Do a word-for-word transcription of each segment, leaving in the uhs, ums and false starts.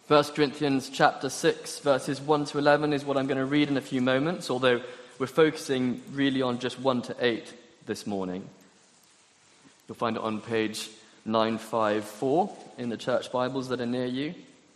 First Corinthians chapter six, verses one to eleven is what I'm going to read in a few moments, although we're focusing really on just one to eight this morning. You'll find it on page nine fifty-four in the church Bibles that are near you.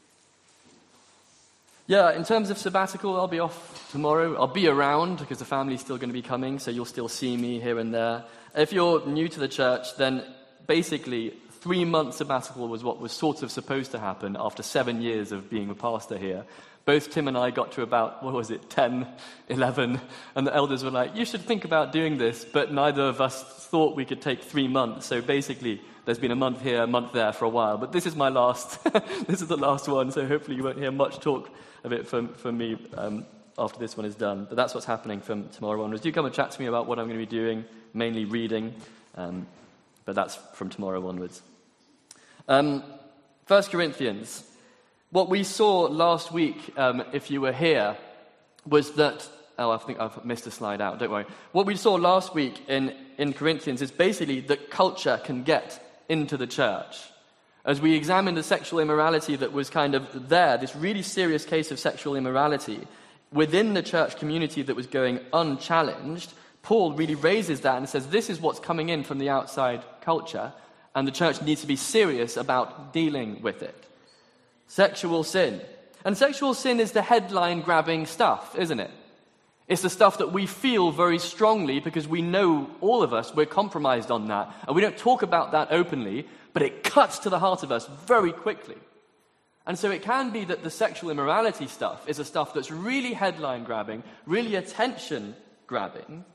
Yeah, in terms of sabbatical, I'll be off tomorrow. I'll be around because the family's still going to be coming, so you'll still see me here and there. If you're new to the church, then basically three months sabbatical was what was sort of supposed to happen after seven years of being a pastor here. Both Tim and I got to about, what was it, ten, eleven, and the elders were like, you should think about doing this, but neither of us thought we could take three months. So basically, there's been a month here, a month there for a while, but this is my last, this is the last one, so hopefully you won't hear much talk of it from, from me um, after this one is done. But that's what's happening from tomorrow onwards. Do come and chat to me about what I'm going to be doing, mainly reading, um, but that's from tomorrow onwards. Um, First Corinthians. What we saw last week, um, if you were here, was that... Oh, I think I've missed a slide out, don't worry. What we saw last week in, in Corinthians is basically that culture can get into the church. As we examined the sexual immorality that was kind of there, this really serious case of sexual immorality within the church community that was going unchallenged, Paul really raises that and says this is what's coming in from the outside culture, and the church needs to be serious about dealing with it. Sexual sin. And sexual sin is the headline-grabbing stuff, isn't it? It's the stuff that we feel very strongly because we know, all of us, we're compromised on that. And we don't talk about that openly, but it cuts to the heart of us very quickly. And so it can be that the sexual immorality stuff is a stuff that's really headline-grabbing, really attention-grabbing.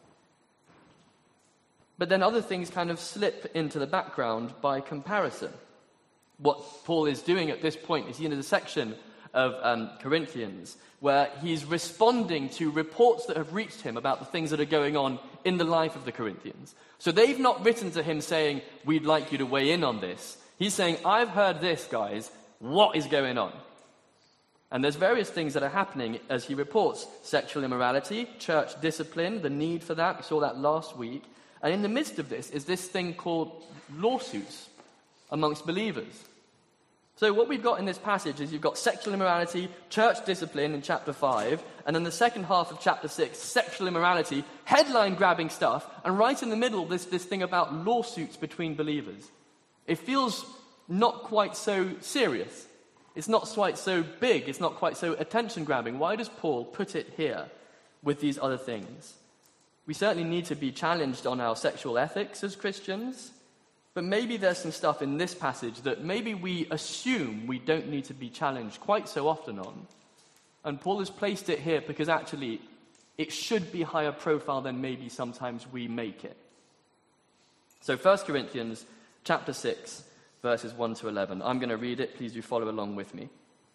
But then other things kind of slip into the background by comparison. What Paul is doing at this point is, you know, the section of um, Corinthians where he's responding to reports that have reached him about the things that are going on in the life of the Corinthians. So they've not written to him saying, we'd like you to weigh in on this. He's saying, I've heard this, guys. What is going on? And there's various things that are happening as he reports sexual immorality, church discipline, the need for that. We saw that last week. And in the midst of this is this thing called lawsuits amongst believers. So what we've got in this passage is you've got sexual immorality, church discipline in chapter five, and then the second half of chapter six, sexual immorality, headline-grabbing stuff, and right in the middle, this, this thing about lawsuits between believers. It feels not quite so serious. It's not quite so big. It's not quite so attention-grabbing. Why does Paul put it here with these other things? We certainly need to be challenged on our sexual ethics as Christians, but maybe there's some stuff in this passage that maybe we assume we don't need to be challenged quite so often on. And Paul has placed it here because actually it should be higher profile than maybe sometimes we make it. So First Corinthians chapter six, verses one to eleven. I'm going to read it. Please do follow along with me.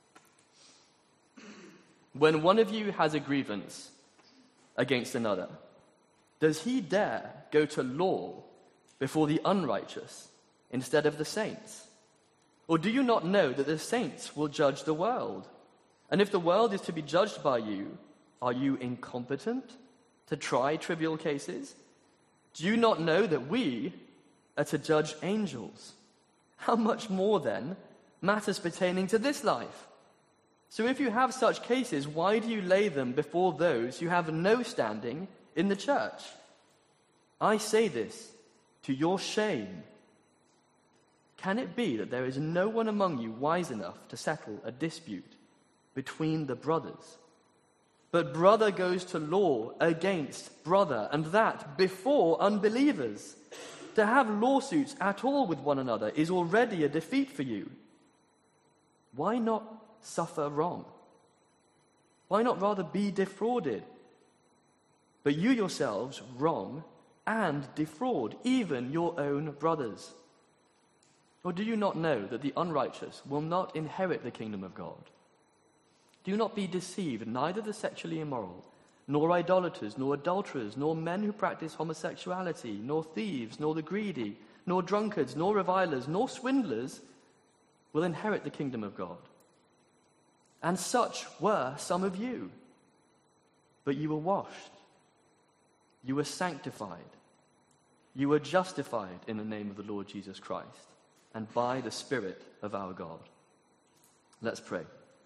When one of you has a grievance against another, does he dare go to law before the unrighteous instead of the saints? Or do you not know that the saints will judge the world? And if the world is to be judged by you, are you incompetent to try trivial cases? Do you not know that we are to judge angels? How much more, then, matters pertaining to this life? So if you have such cases, why do you lay them before those who have no standing in the church? I say this to your shame. Can it be that there is no one among you wise enough to settle a dispute between the brothers? But brother goes to law against brother, and that before unbelievers. To have lawsuits at all with one another is already a defeat for you. Why not suffer wrong? Why not rather be defrauded? But you yourselves wrong and defraud even your own brothers. Or do you not know that the unrighteous will not inherit the kingdom of God? Do not be deceived, neither the sexually immoral, nor idolaters, nor adulterers, nor men who practice homosexuality, nor thieves, nor the greedy, nor drunkards, nor revilers, nor swindlers will inherit the kingdom of God. And such were some of you. But you were washed, you were sanctified, you were justified in the name of the Lord Jesus Christ, and by the Spirit of our God. Let's pray.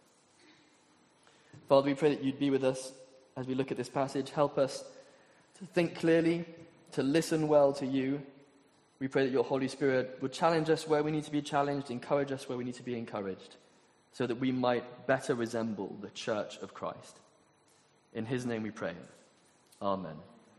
Father, we pray that you'd be with us as we look at this passage. Help us to think clearly, to listen well to you. We pray that your Holy Spirit would challenge us where we need to be challenged, encourage us where we need to be encouraged, so that we might better resemble the church of Christ. In his name we pray. Amen.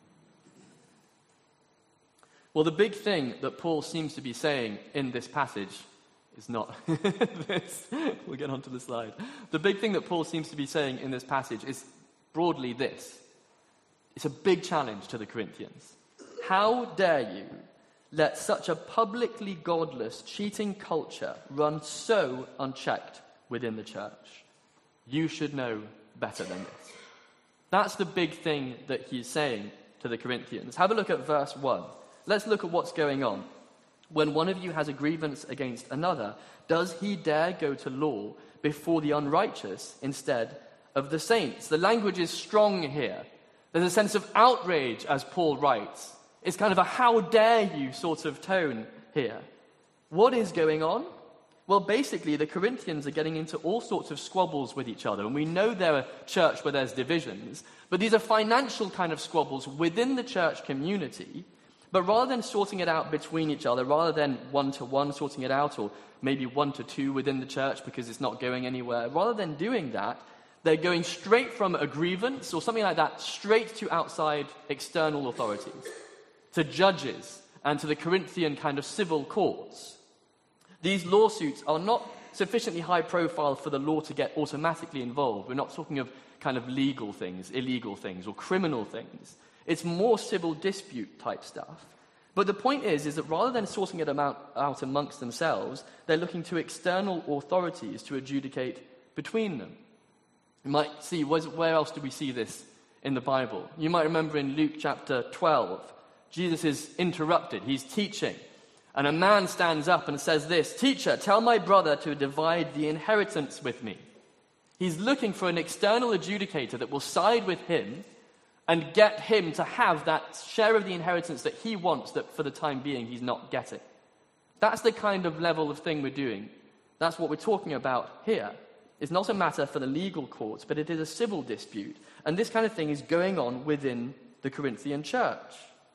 Well, the big thing that Paul seems to be saying in this passage is not this. We'll get onto the slide. The big thing that Paul seems to be saying in this passage is broadly this. It's a big challenge to the Corinthians. How dare you let such a publicly godless, cheating culture run so unchecked within the church? You should know better than this. That's the big thing that he's saying to the Corinthians. Have a look at verse one. Let's look at what's going on. When one of you has a grievance against another, does he dare go to law before the unrighteous instead of the saints? The language is strong here. There's a sense of outrage, as Paul writes. It's kind of a how dare you sort of tone here. What is going on? Well, basically, the Corinthians are getting into all sorts of squabbles with each other. And we know they're a church where there's divisions. But these are financial kind of squabbles within the church community. But rather than sorting it out between each other, rather than one-to-one sorting it out, or maybe one-to-two within the church because it's not going anywhere, rather than doing that, they're going straight from a grievance or something like that, straight to outside external authorities, to judges and to the Corinthian kind of civil courts. These lawsuits are not sufficiently high profile for the law to get automatically involved. We're not talking of kind of legal things, illegal things, or criminal things. It's more civil dispute type stuff. But the point is, is that rather than sorting it out, out amongst themselves, they're looking to external authorities to adjudicate between them. You might see, where else do we see this in the Bible? You might remember in Luke chapter twelve, Jesus is interrupted. He's teaching. And a man stands up and says this, "Teacher, tell my brother to divide the inheritance with me." He's looking for an external adjudicator that will side with him and get him to have that share of the inheritance that he wants that for the time being he's not getting. That's the kind of level of thing we're doing. That's what we're talking about here. It's not a matter for the legal courts, but it is a civil dispute. And this kind of thing is going on within the Corinthian church.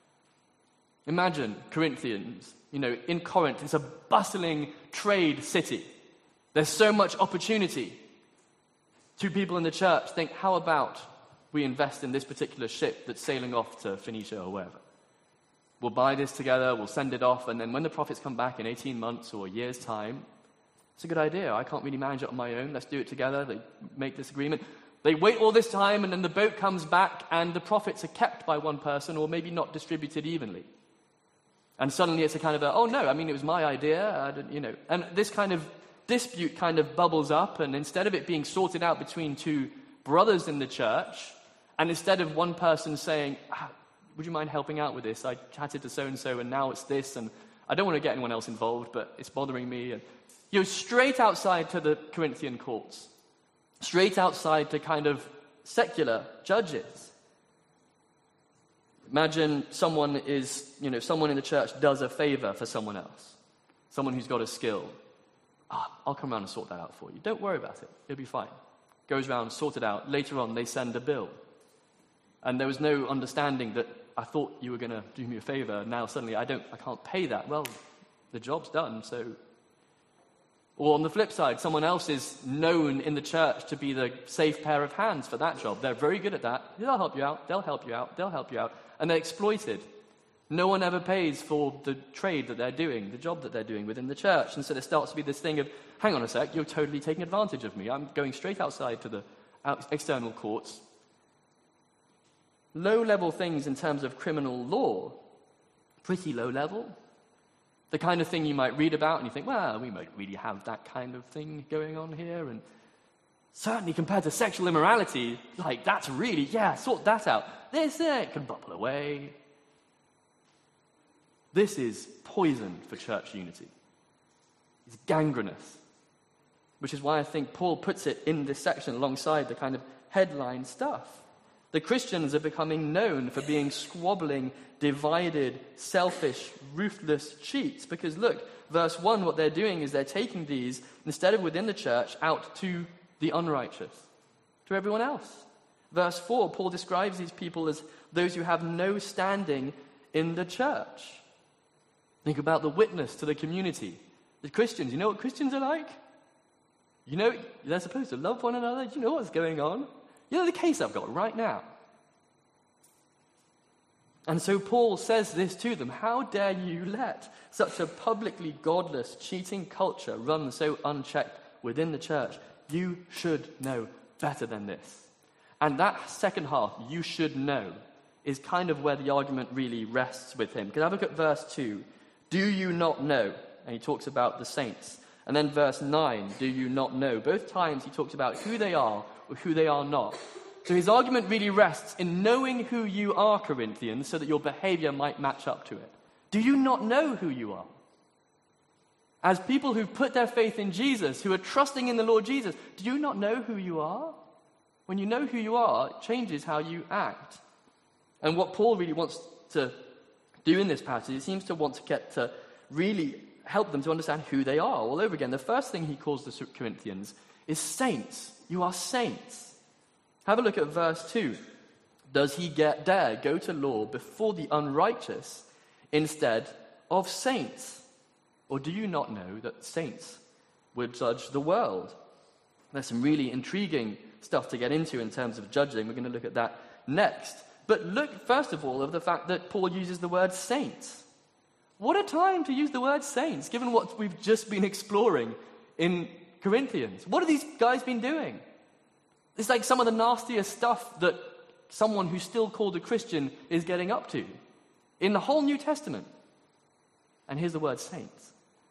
Imagine Corinthians, you know, in Corinth, it's a bustling trade city. There's so much opportunity. Two people in the church think, how about we invest in this particular ship that's sailing off to Phoenicia or wherever? We'll buy this together, we'll send it off, and then when the profits come back in eighteen months or a year's time, it's a good idea. I can't really manage it on my own. Let's do it together. They make this agreement. They wait all this time, and then the boat comes back, and the profits are kept by one person or maybe not distributed evenly. And suddenly it's a kind of a, oh no, I mean, it was my idea, I didn't, you know. And this kind of dispute kind of bubbles up, and instead of it being sorted out between two brothers in the church, and instead of one person saying, ah, would you mind helping out with this? I chatted to so-and-so, and now it's this, and I don't want to get anyone else involved, but it's bothering me. And you know, straight outside to the Corinthian courts, straight outside to kind of secular judges. Imagine someone is, you know, someone in the church does a favor for someone else, someone who's got a skill. Ah, I'll come around and sort that out for you. Don't worry about it. It'll be fine. Goes around, sort it out. Later on, they send a bill. And there was no understanding that I thought you were going to do me a favor. Now suddenly I don't, I can't pay that. Well, the job's done, so. Or on the flip side, someone else is known in the church to be the safe pair of hands for that job. They're very good at that. They'll help you out. They'll help you out. They'll help you out. And they're exploited. No one ever pays for the trade that they're doing, the job that they're doing within the church. And so there starts to be this thing of, hang on a sec, you're totally taking advantage of me. I'm going straight outside to the out- external courts. Low-level things in terms of criminal law, pretty low level. The kind of thing you might read about and you think, well, we might really have that kind of thing going on here. And certainly compared to sexual immorality, like that's really, yeah, sort that out. This, uh, it can bubble away. This is poison for church unity. It's gangrenous. Which is why I think Paul puts it in this section alongside the kind of headline stuff. The Christians are becoming known for being squabbling, divided, selfish, ruthless cheats. Because look, verse one, what they're doing is they're taking these, instead of within the church, out to the unrighteous. to everyone else. Verse four, Paul describes these people as those who have no standing in the church. Think about the witness to the community. The Christians, you know what Christians are like? You know, they're supposed to love one another. Do you know what's going on? You know the case I've got right now. And so Paul says this to them: how dare you let such a publicly godless, cheating culture run so unchecked within the church? You should know better than this. And that second half, you should know, is kind of where the argument really rests with him. Because have a look at verse two. Do you not know? And he talks about the saints. And then verse nine, do you not know? Both times he talks about who they are or who they are not. So his argument really rests in knowing who you are, Corinthians, so that your behavior might match up to it. Do you not know who you are? As people who've put their faith in Jesus, who are trusting in the Lord Jesus, do you not know who you are? When you know who you are, it changes how you act. And what Paul really wants to do in this passage, he seems to want to get to really help them to understand who they are all over again. The first thing he calls the Corinthians is saints. You are saints. Have a look at verse two. Does he get dare go to law before the unrighteous instead of saints? Or do you not know that saints will judge the world? There's some really intriguing stuff to get into in terms of judging. We're going to look at that next. But look, first of all, of the fact that Paul uses the word saints. What a time to use the word saints, given what we've just been exploring in Corinthians. What have these guys been doing? It's like some of the nastiest stuff that someone who's still called a Christian is getting up to in the whole New Testament. And here's the word saints.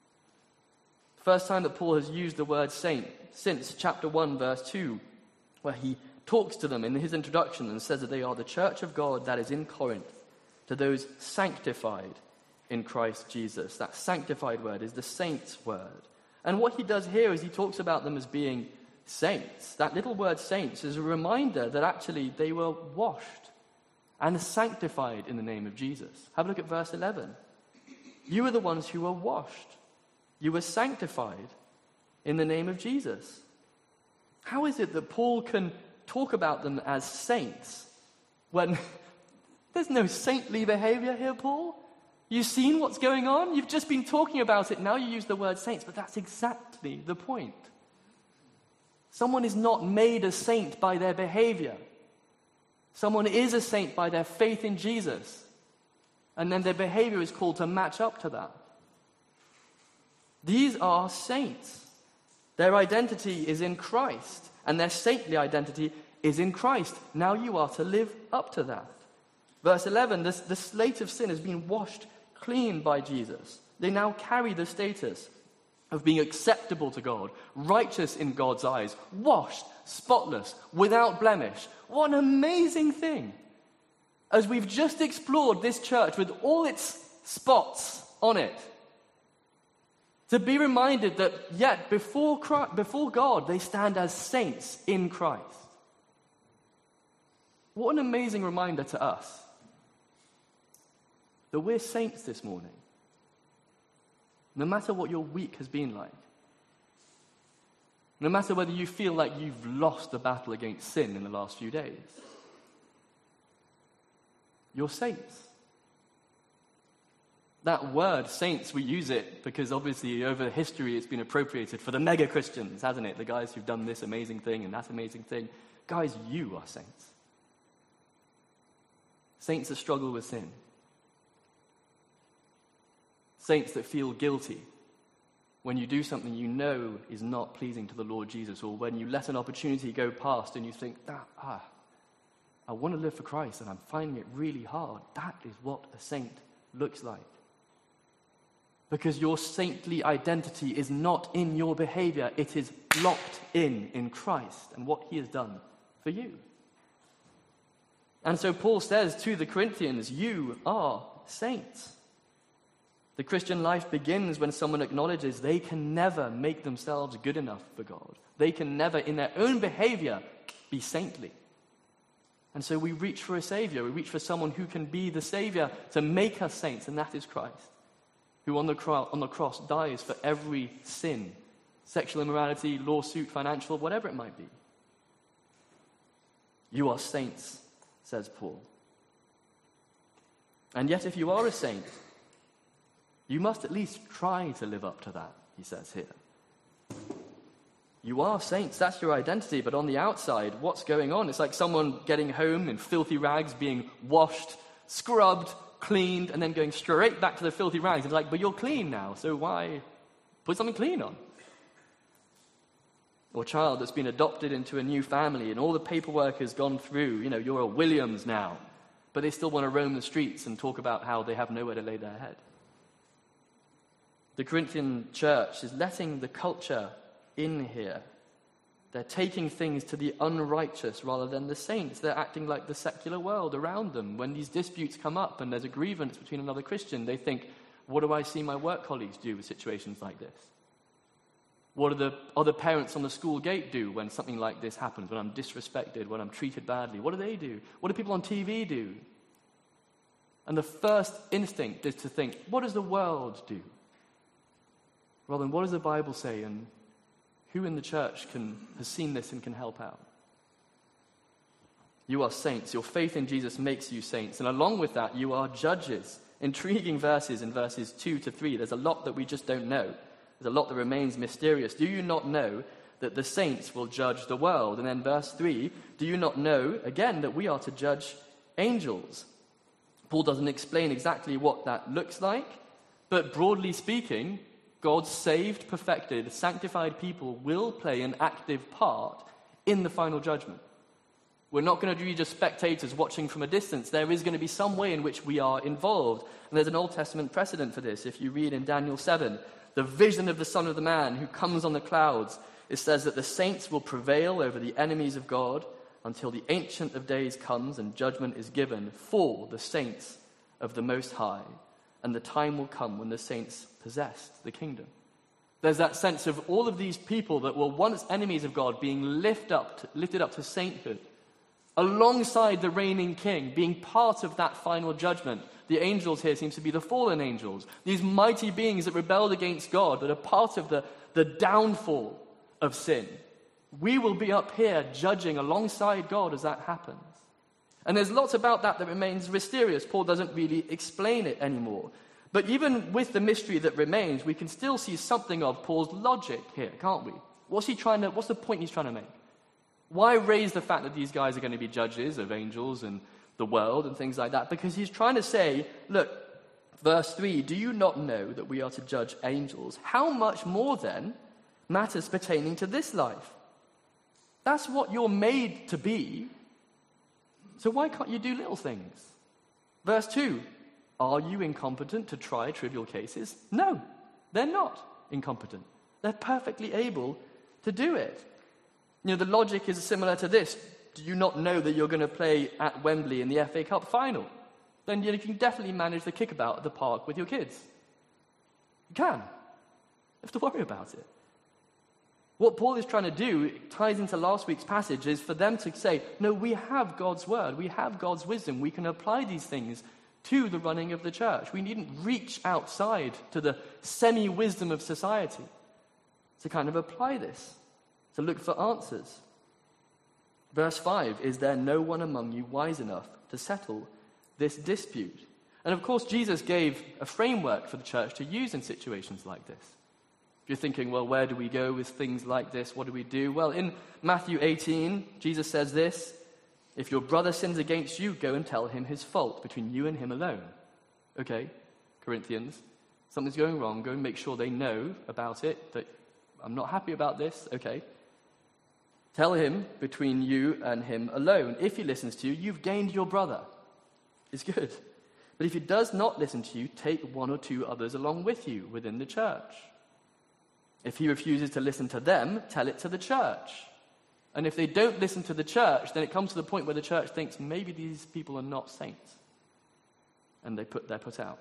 First time that Paul has used the word saint since chapter one, verse two, where he talks to them in his introduction and says that they are the church of God that is in Corinth, to those sanctified in Christ Jesus. That sanctified word is the saints word. And what he does here is he talks about them as being saints. That little word saints is a reminder that actually they were washed and sanctified in the name of Jesus. Have a look at verse eleven. You are the ones who were washed. You were sanctified in the name of Jesus. How is it that Paul can talk about them as saints when there's no saintly behavior here, Paul? You've seen what's going on? You've just been talking about it. Now you use the word saints, but that's exactly the point. Someone is not made a saint by their behavior. Someone is a saint by their faith in Jesus. And then their behavior is called to match up to that. These are saints. Their identity is in Christ, and their saintly identity is in Christ. Now you are to live up to that. Verse eleven, this, the slate of sin has been washed clean by Jesus. They now carry the status of being acceptable to God, righteous in God's eyes, washed, spotless, without blemish. What an amazing thing. As we've just explored this church with all its spots on it, to be reminded that yet before Christ, before God, they stand as saints in Christ. What an amazing reminder to us that we're saints this morning. No matter what your week has been like, no matter whether you feel like you've lost the battle against sin in the last few days, you're saints. That word, saints, we use it because obviously over history it's been appropriated for the mega Christians, hasn't it? The guys who've done this amazing thing and that amazing thing. Guys, you are saints. Saints that struggle with sin. Saints that feel guilty when you do something you know is not pleasing to the Lord Jesus, or when you let an opportunity go past and you think, that, ah, I want to live for Christ and I'm finding it really hard. That is what a saint looks like. Because your saintly identity is not in your behavior. It is locked in in Christ and what he has done for you. And so Paul says to the Corinthians, you are saints. The Christian life begins when someone acknowledges they can never make themselves good enough for God. They can never, in their own behavior, be saintly. And so we reach for a Savior. We reach for someone who can be the Savior to make us saints, and that is Christ, who on the, cro- on the cross dies for every sin, sexual immorality, lawsuit, financial, whatever it might be. You are saints, says Paul. And yet if you are a saint, you must at least try to live up to that, he says here. You are saints, that's your identity, but on the outside, what's going on? It's like someone getting home in filthy rags, being washed, scrubbed, cleaned, and then going straight back to the filthy rags. It's like, but you're clean now, so why put something clean on? Or a child that's been adopted into a new family and all the paperwork has gone through, you know, you're a Williams now, but they still want to roam the streets and talk about how they have nowhere to lay their head. The Corinthian church is letting the culture in here. They're taking things to the unrighteous rather than the saints. They're acting like the secular world around them. When these disputes come up and there's a grievance between another Christian, they think, what do I see my work colleagues do with situations like this? What do the other parents on the school gate do when something like this happens, when I'm disrespected, when I'm treated badly? What do they do? What do people on T V do? And the first instinct is to think, what does the world do? Rather than what does the Bible say, and who in the church can, has seen this and can help out? You are saints. Your faith in Jesus makes you saints. And along with that, you are judges. Intriguing verses in verses two to three. There's a lot that we just don't know. There's a lot that remains mysterious. Do you not know that the saints will judge the world? And then verse three, do you not know, again, that we are to judge angels? Paul doesn't explain exactly what that looks like, but broadly speaking, God's saved, perfected, sanctified people will play an active part in the final judgment. We're not going to be just spectators watching from a distance. There is going to be some way in which we are involved. And there's an Old Testament precedent for this. If you read in Daniel seven, the vision of the Son of the Man who comes on the clouds, it says that the saints will prevail over the enemies of God until the Ancient of Days comes and judgment is given for the saints of the Most High. And the time will come when the saints possess the kingdom. There's that sense of all of these people that were once enemies of God being lift up to, lifted up to sainthood, alongside the reigning king, being part of that final judgment. The angels here seems to be the fallen angels, these mighty beings that rebelled against God, that are part of the, the downfall of sin. We will be up here judging alongside God as that happens. And there's lots about that that remains mysterious. Paul doesn't really explain it anymore. But even with the mystery that remains, we can still see something of Paul's logic here, can't we? What's he trying to, what's the point he's trying to make? Why raise the fact that these guys are going to be judges of angels and the world and things like that? Because he's trying to say, look, verse three, do you not know that we are to judge angels? How much more then matters pertaining to this life? That's what you're made to be. So why can't you do little things? Verse two, are you incompetent to try trivial cases? No, they're not incompetent. They're perfectly able to do it. You know, the logic is similar to this. Do you not know that you're going to play at Wembley in the F A Cup final? Then you can definitely manage the kickabout at the park with your kids. You can. You have to worry about it. What Paul is trying to do, it ties into last week's passage, is for them to say, no, we have God's word, we have God's wisdom, we can apply these things to the running of the church. We needn't reach outside to the semi-wisdom of society to kind of apply this, to look for answers. Verse five, is there no one among you wise enough to settle this dispute? And of course, Jesus gave a framework for the church to use in situations like this. If you're thinking, well, where do we go with things like this? What do we do? Well, in Matthew eighteen, Jesus says this, if your brother sins against you, go and tell him his fault between you and him alone. Okay, Corinthians, something's going wrong, go and make sure they know about it, that I'm not happy about this, okay. Tell him between you and him alone. If he listens to you, you've gained your brother. It's good. But if he does not listen to you, take one or two others along with you within the church. If he refuses to listen to them, tell it to the church. And if they don't listen to the church, then it comes to the point where the church thinks maybe these people are not saints. And they put, they're put out.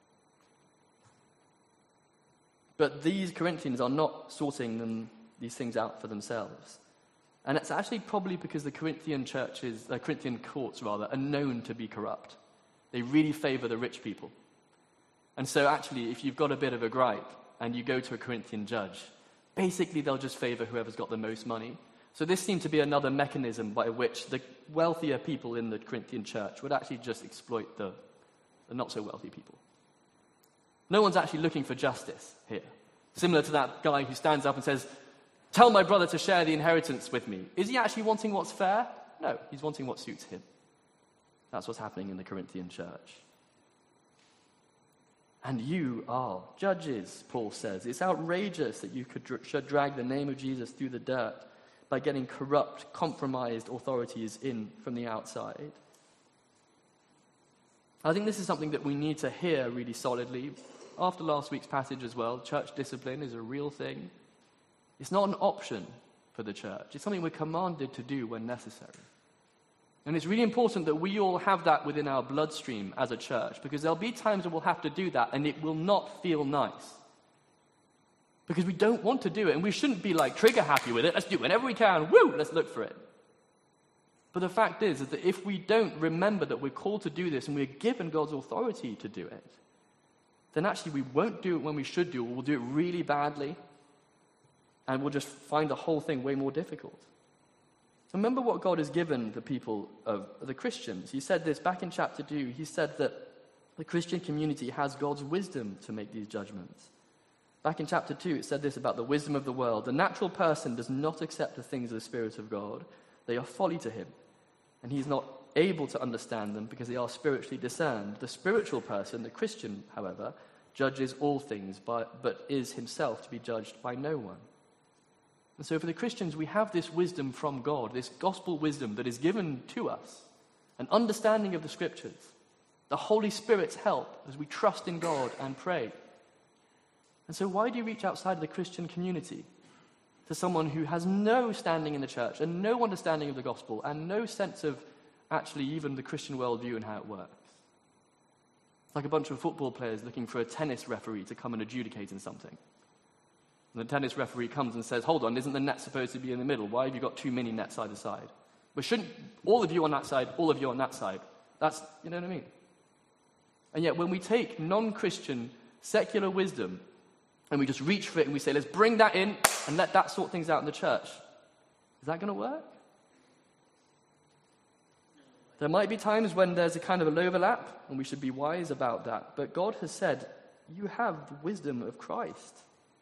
But these Corinthians are not sorting them, these things out for themselves. And it's actually probably because the Corinthian churches, the Corinthian courts rather, are known to be corrupt. They really favor the rich people. And so actually, if you've got a bit of a gripe and you go to a Corinthian judge, basically they'll just favor whoever's got the most money. So this seemed to be another mechanism by which the wealthier people in the Corinthian church would actually just exploit the, the not-so-wealthy people. No one's actually looking for justice here. Similar to that guy who stands up and says, "Tell my brother to share the inheritance with me." Is he actually wanting what's fair? No, he's wanting what suits him. That's what's happening in the Corinthian church. And you are judges, Paul says. It's outrageous that you could, should drag the name of Jesus through the dirt by getting corrupt, compromised authorities in from the outside. I think this is something that we need to hear really solidly. After last week's passage as well, church discipline is a real thing. It's not an option for the church. It's something we're commanded to do when necessary. And it's really important that we all have that within our bloodstream as a church, because there'll be times when we'll have to do that and it will not feel nice. Because we don't want to do it, and we shouldn't be like trigger happy with it. Let's do it whenever we can. Woo! Let's look for it. But the fact is, is that if we don't remember that we're called to do this and we're given God's authority to do it, then actually we won't do it when we should do it. We'll do it really badly, and we'll just find the whole thing way more difficult. Remember what God has given the people of the Christians. He said this back in chapter two. He said that the Christian community has God's wisdom to make these judgments. Back in chapter two, it said this about the wisdom of the world. The natural person does not accept the things of the Spirit of God. They are folly to him, and he's not able to understand them because they are spiritually discerned. The spiritual person, the Christian, however, judges all things, but, but is himself to be judged by no one. And so for the Christians, we have this wisdom from God, this gospel wisdom that is given to us, an understanding of the Scriptures, the Holy Spirit's help as we trust in God and pray. And so why do you reach outside of the Christian community to someone who has no standing in the church and no understanding of the gospel and no sense of actually even the Christian worldview and how it works? It's like a bunch of football players looking for a tennis referee to come and adjudicate in something. And the tennis referee comes and says, "Hold on, isn't the net supposed to be in the middle? Why have you got too many nets either side? But shouldn't all of you on that side, all of you on that side?" That's, you know what I mean? And yet when we take non-Christian secular wisdom and we just reach for it and we say, let's bring that in and let that sort things out in the church, is that going to work? There might be times when there's a kind of an overlap and we should be wise about that. But God has said, you have the wisdom of Christ.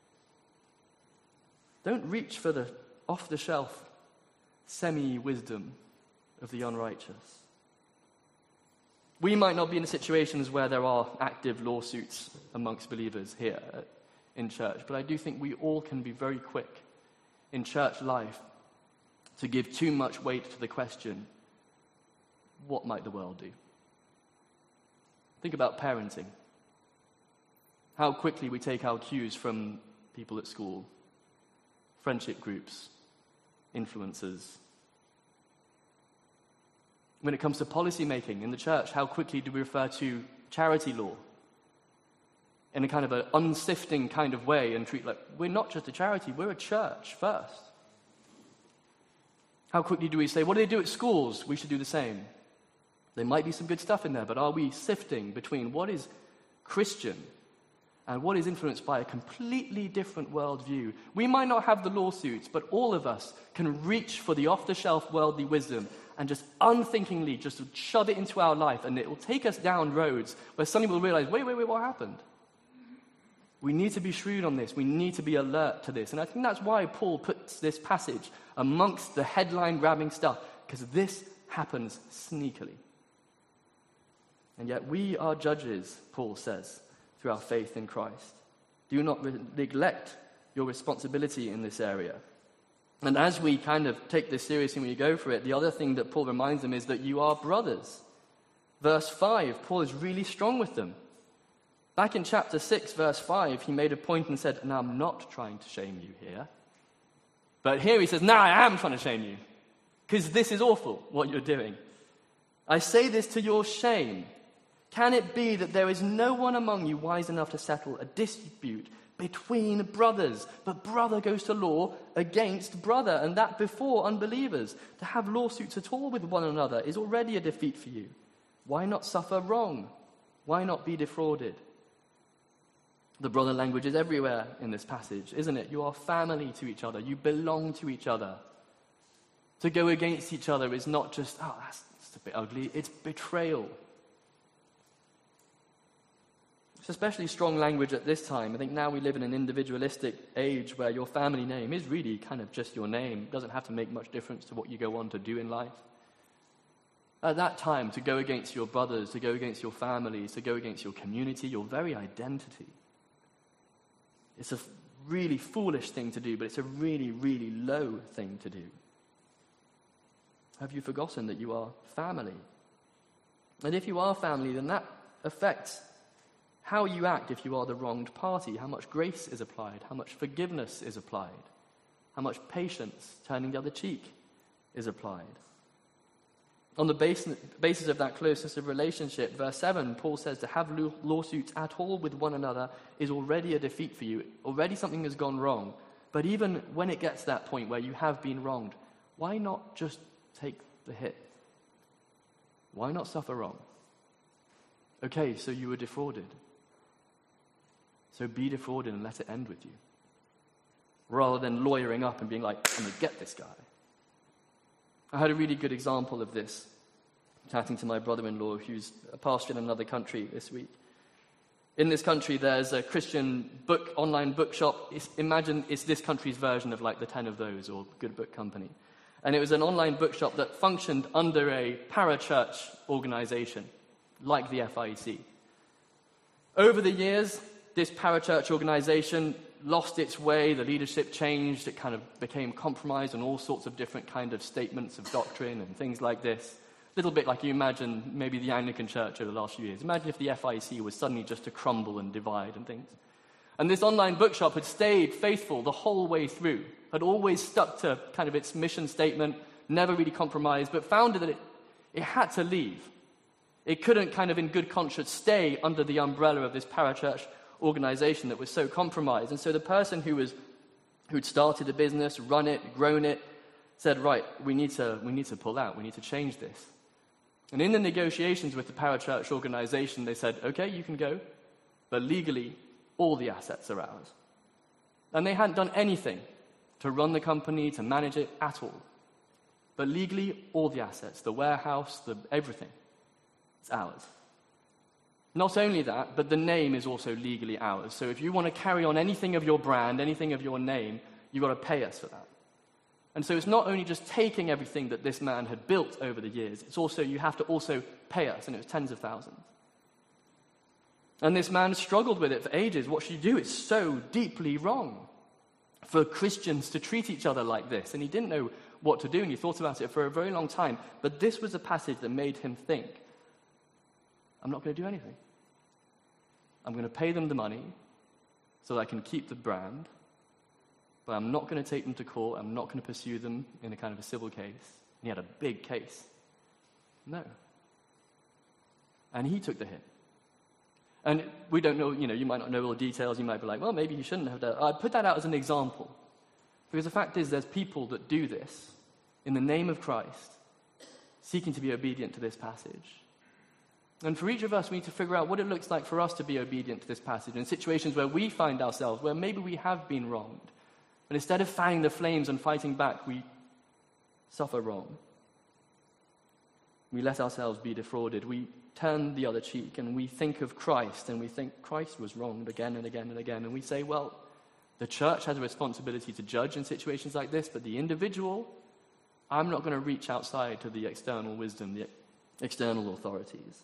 Don't reach for the off-the-shelf semi-wisdom of the unrighteous. We might not be in situations where there are active lawsuits amongst believers here in church, but I do think we all can be very quick in church life to give too much weight to the question, what might the world do? Think about parenting. How quickly we take our cues from people at school, friendship groups, influencers. When it comes to policy making in the church, how quickly do we refer to charity law in a kind of an unsifting kind of way and treat like, we're not just a charity, we're a church first. How quickly do we say, what do they do at schools? We should do the same. There might be some good stuff in there, but are we sifting between what is Christian and what is influenced by a completely different worldview? We might not have the lawsuits, but all of us can reach for the off-the-shelf worldly wisdom and just unthinkingly just shove it into our life, and it will take us down roads where suddenly we'll realize, wait, wait, wait, what happened? We need to be shrewd on this. We need to be alert to this. And I think that's why Paul puts this passage amongst the headline-grabbing stuff, because this happens sneakily. And yet we are judges, Paul says, through our faith in Christ. Do not re- neglect your responsibility in this area. And as we kind of take this seriously when you go for it, the other thing that Paul reminds them is that you are brothers. Verse five, Paul is really strong with them. Back in chapter six, verse five, he made a point and said, "Now I'm not trying to shame you here." But here he says, "No, I am trying to shame you, because this is awful, what you're doing. I say this to your shame. Can it be that there is no one among you wise enough to settle a dispute between brothers? But brother goes to law against brother, and that before unbelievers. To have lawsuits at all with one another is already a defeat for you. Why not suffer wrong? Why not be defrauded?" The brother language is everywhere in this passage, isn't it? You are family to each other. You belong to each other. To go against each other is not just, oh, that's, that's a bit ugly, it's betrayal. It's especially strong language at this time. I think now we live in an individualistic age where your family name is really kind of just your name. It doesn't have to make much difference to what you go on to do in life. At that time, to go against your brothers, to go against your families, to go against your community, your very identity, it's a really foolish thing to do, but it's a really, really low thing to do. Have you forgotten that you are family? And if you are family, then that affects how you act if you are the wronged party, how much grace is applied, how much forgiveness is applied, how much patience, turning the other cheek, is applied. On the basis of that closeness of relationship, verse seven, Paul says to have lawsuits at all with one another is already a defeat for you. Already something has gone wrong. But even when it gets to that point where you have been wronged, why not just take the hit? Why not suffer wrong? Okay, so you were defrauded. So be defrauded and let it end with you. Rather than lawyering up and being like, I'm going to get this guy. I had a really good example of this, chatting to my brother-in-law who's a pastor in another country this week. In this country, there's a Christian book, online bookshop. It's, imagine it's this country's version of like the Ten of Those or Good Book Company. And it was an online bookshop that functioned under a parachurch organization, like the F I E C. Over the years, this parachurch organization lost its way, the leadership changed, it kind of became compromised on all sorts of different kind of statements of doctrine and things like this. A little bit like you imagine maybe the Anglican Church over the last few years. Imagine if the F I E C was suddenly just to crumble and divide and things. And this online bookshop had stayed faithful the whole way through, had always stuck to kind of its mission statement, never really compromised, but found that it, it had to leave. It couldn't kind of in good conscience stay under the umbrella of this parachurch organization that was so compromised. And so the person who was who'd started the business, run it, grown it, said, right, we need to we need to pull out, we need to change this. And in the negotiations with the parachurch organization, they said, okay, you can go, but legally, all the assets are ours. And they hadn't done anything to run the company, to manage it at all. But legally, all the assets, the warehouse, the everything, it's ours. Not only that, but the name is also legally ours. So if you want to carry on anything of your brand, anything of your name, you've got to pay us for that. And so it's not only just taking everything that this man had built over the years, it's also, you have to also pay us, and it was tens of thousands. And this man struggled with it for ages. What should you do? It's so deeply wrong for Christians to treat each other like this. And he didn't know what to do, and he thought about it for a very long time. But this was a passage that made him think, I'm not going to do anything. I'm going to pay them the money so that I can keep the brand, but I'm not going to take them to court. I'm not going to pursue them in a kind of a civil case. And he had a big case. No. And he took the hit. And we don't know, you know, you might not know all the details. You might be like, well, maybe he shouldn't have done it. I'd put that out as an example. Because the fact is, there's people that do this in the name of Christ, seeking to be obedient to this passage. And for each of us, we need to figure out what it looks like for us to be obedient to this passage in situations where we find ourselves, where maybe we have been wronged. But instead of fanning the flames and fighting back, we suffer wrong. We let ourselves be defrauded. We turn the other cheek and we think of Christ and we think Christ was wronged again and again and again. And we say, well, the church has a responsibility to judge in situations like this, but the individual, I'm not going to reach outside to the external wisdom, the external authorities.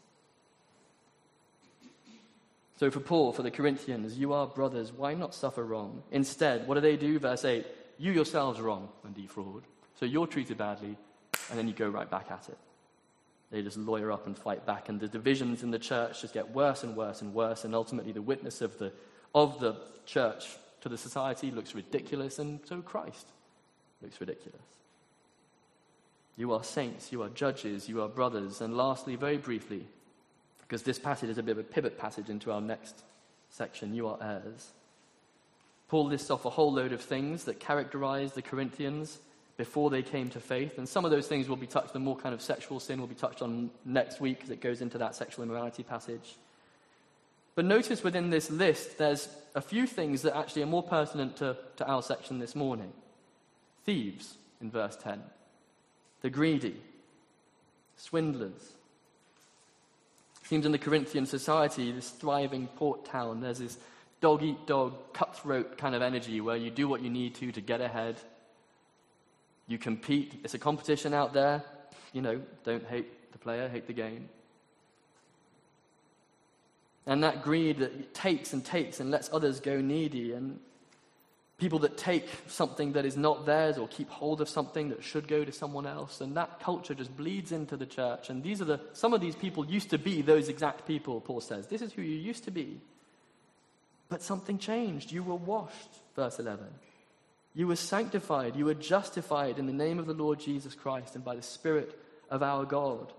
So for Paul, for the Corinthians, you are brothers, why not suffer wrong? Instead, what do they do? Verse eight, you yourselves wrong and defraud. So you're treated badly, and then you go right back at it. They just lawyer up and fight back, and the divisions in the church just get worse and worse and worse, and ultimately the witness of the of the church to the society looks ridiculous, and so Christ looks ridiculous. You are saints, you are judges, you are brothers, and lastly, very briefly, because this passage is a bit of a pivot passage into our next section, you are heirs. Paul lists off a whole load of things that characterized the Corinthians before they came to faith, and some of those things will be touched, the more kind of sexual sin will be touched on next week because it goes into that sexual immorality passage. But notice within this list, there's a few things that actually are more pertinent to, to our section this morning. Thieves, in verse ten. the greedy, swindlers. It seems in the Corinthian society, this thriving port town, there's this dog-eat-dog, cutthroat kind of energy where you do what you need to to get ahead. You compete. It's a competition out there. You know, don't hate the player, hate the game. And that greed that takes and takes and lets others go needy, and people that take something that is not theirs or keep hold of something that should go to someone else, and that culture just bleeds into the church. And these are the some of these people used to be those exact people, Paul says. This is who you used to be. But something changed. You were washed, verse eleven. You were sanctified. You were justified in the name of the Lord Jesus Christ and by the Spirit of our God.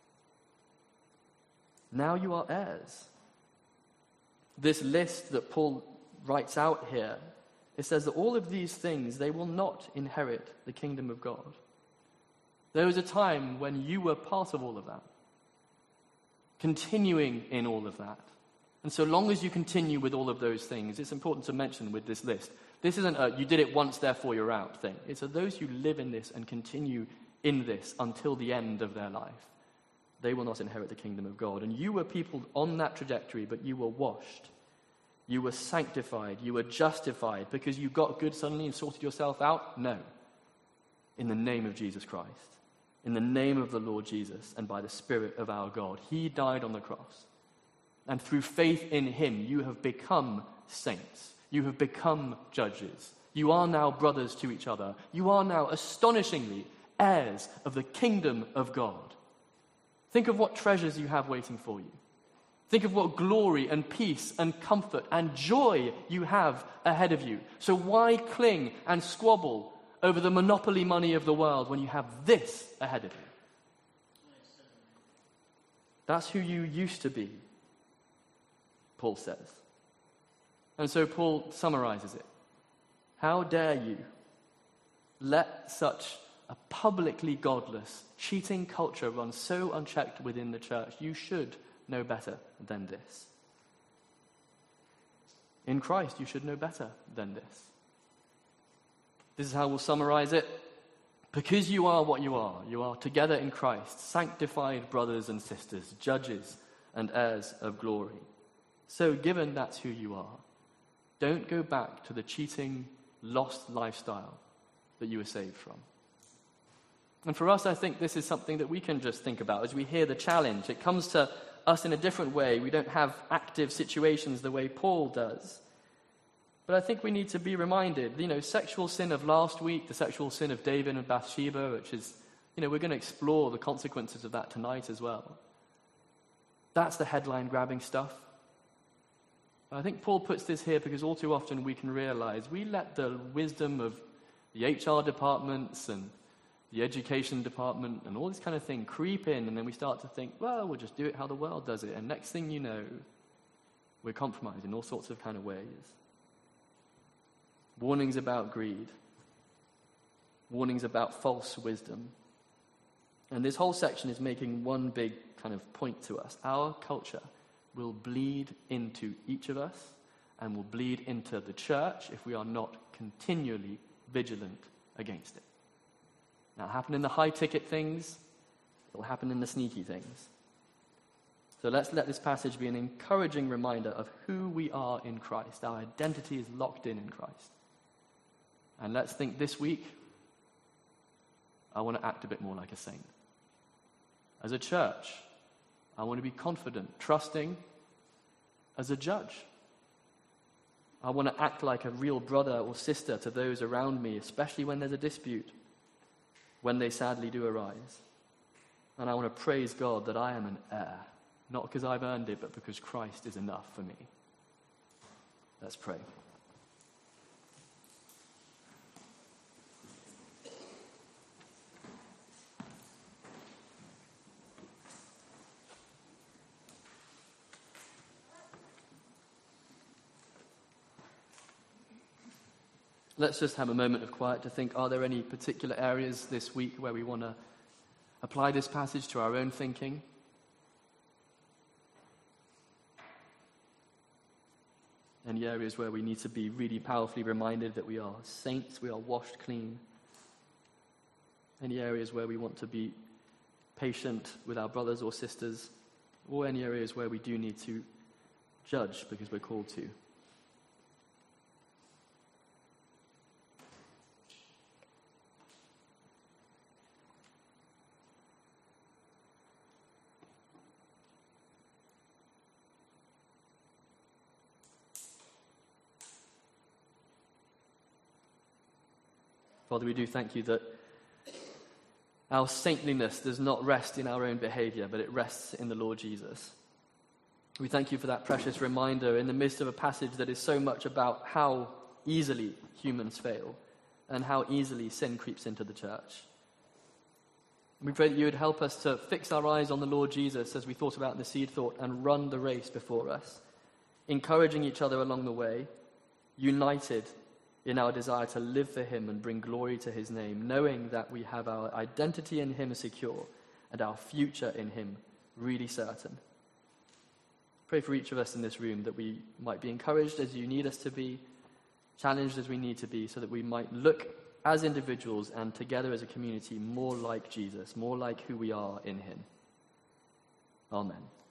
Now you are heirs. This list that Paul writes out here, it says that all of these things, they will not inherit the kingdom of God. There was a time when you were part of all of that, continuing in all of that. And so long as you continue with all of those things, it's important to mention with this list, this isn't a you did it once, therefore you're out thing. It's a those who live in this and continue in this until the end of their life. They will not inherit the kingdom of God. And you were people on that trajectory, but you were washed. You were sanctified. You were justified because you got good suddenly and sorted yourself out? No. In the name of Jesus Christ. In the name of the Lord Jesus and by the Spirit of our God. He died on the cross. And through faith in him, you have become saints. You have become judges. You are now brothers to each other. You are now astonishingly heirs of the kingdom of God. Think of what treasures you have waiting for you. Think of what glory and peace and comfort and joy you have ahead of you. So why cling and squabble over the monopoly money of the world when you have this ahead of you? That's who you used to be, Paul says. And so Paul summarizes it. How dare you let such a publicly godless, cheating culture run so unchecked within the church? You should know better than this. In Christ, you should know better than this. This is how we'll summarize it. Because you are what you are, you are together in Christ, sanctified brothers and sisters, judges and heirs of glory. So given that's who you are, don't go back to the cheating, lost lifestyle that you were saved from. And for us, I think this is something that we can just think about as we hear the challenge. It comes to us in a different way. We don't have active situations the way Paul does. But I think we need to be reminded, you know, sexual sin of last week, the sexual sin of David and Bathsheba, which is, you know, we're going to explore the consequences of that tonight as well. That's the headline-grabbing stuff. I think Paul puts this here because all too often we can realize we let the wisdom of the H R departments and the education department and all this kind of thing creep in, and then we start to think, well, we'll just do it how the world does it. And next thing you know, we're compromised in all sorts of kind of ways. Warnings about greed. Warnings about false wisdom. And this whole section is making one big kind of point to us. Our culture will bleed into each of us and will bleed into the church if we are not continually vigilant against it. Now, it'll happen in the high-ticket things. It'll happen in the sneaky things. So let's let this passage be an encouraging reminder of who we are in Christ. Our identity is locked in in Christ. And let's think this week, I want to act a bit more like a saint. As a church, I want to be confident, trusting as a judge. I want to act like a real brother or sister to those around me, especially when there's a dispute, when they sadly do arise. And I want to praise God that I am an heir, not because I've earned it, but because Christ is enough for me. Let's pray. Let's just have a moment of quiet to think, are there any particular areas this week where we want to apply this passage to our own thinking? Any areas where we need to be really powerfully reminded that we are saints, we are washed clean? any areas where we want to be patient with our brothers or sisters, or any areas where we do need to judge because we're called to. Father, we do thank you that our saintliness does not rest in our own behavior, but it rests in the Lord Jesus. We thank you for that precious reminder in the midst of a passage that is so much about how easily humans fail and how easily sin creeps into the church. We pray that you would help us to fix our eyes on the Lord Jesus as we thought about in the seed thought and run the race before us, encouraging each other along the way, united in our desire to live for him and bring glory to his name, knowing that we have our identity in him secure and our future in him really certain. Pray for each of us in this room that we might be encouraged as you need us to be, challenged as we need to be, so that we might look as individuals and together as a community more like Jesus, more like who we are in him. Amen.